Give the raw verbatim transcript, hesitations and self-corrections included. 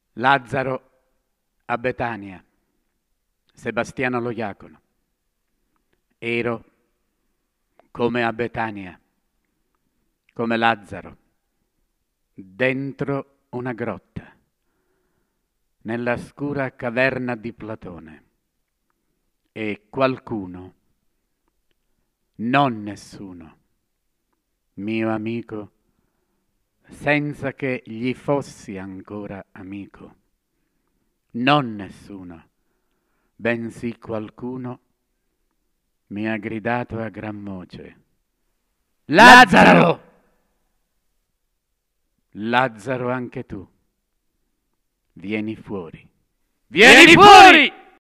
Lazzaro a Betania, Sebastiano lo diacono. Ero come a Betania, come Lazzaro, dentro una grotta, nella scura caverna di Platone. E qualcuno, non nessuno, mio amico, senza che gli fossi ancora amico, non nessuno, bensì qualcuno, mi ha gridato a gran voce: Lazzaro! Lazzaro anche tu, vieni fuori. Vieni fuori!